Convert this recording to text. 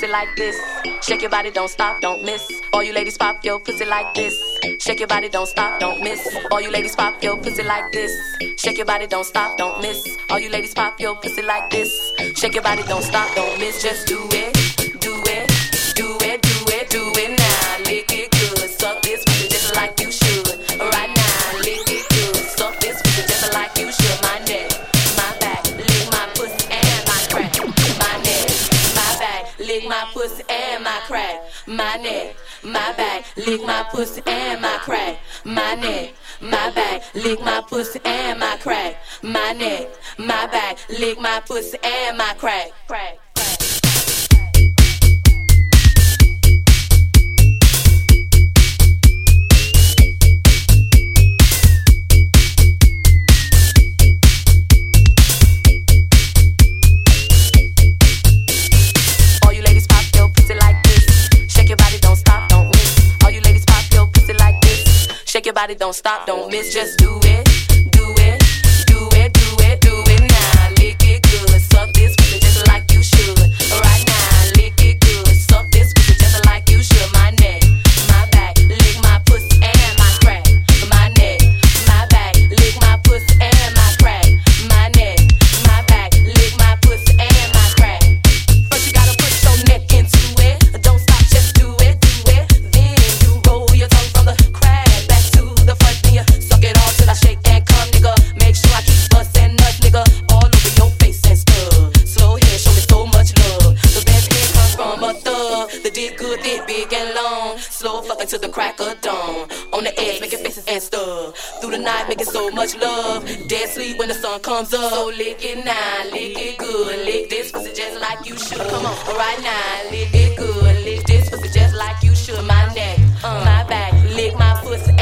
like this. Shake your body, don't stop, don't miss. All you ladies pop your pussy like this. Shake your body, don't stop, don't miss. All you ladies pop your pussy like this. Shake your body, don't stop, don't miss. All you ladies pop your pussy like this. Shake your body, don't stop, don't miss. Just do it, do it, do it, do it, do it now. Lick it good, suck this pussy just like you should. Right now, lick it good, suck this pussy just like you should. My neck, my back, lick my pussy and my crack. My neck, my back, lick my pussy and my crack. My neck, my back, lick my pussy and my crack. My neck, my back, lick my pussy and my crack. My neck, my back, lick my pussy and my crack. Crack. Shake your body, don't stop, don't miss, just do it, do it, do it, do it, do it now. Lick it good, suck this pussy just like you should. Right now, lick it good, suck this pussy just like you should. My neck, my back, lick my pussy and my crack. My neck, my back, lick my pussy and my crack. My neck, my back, lick my pussy and my crack. First you gotta put your neck into it, don't stop, just do it, do it. Then you roll your tongue from the crack the front, then you suck it all till I shake and come, nigga. Make sure I keep bustin' nuts, nigga, all over your face and stuff. Slow head, show me so much love. The best head comes from a thug. The dick good, dick big and long. Slow fucking till the crack of dawn. On the edge, making faces and stuff. Through the night, making so much love. Dead sleep when the sun comes up. So lick it now, lick it good. Lick this pussy just like you should. Come on, right now, lick it good. Lick this pussy just like you should. My neck, my back, lick my pussy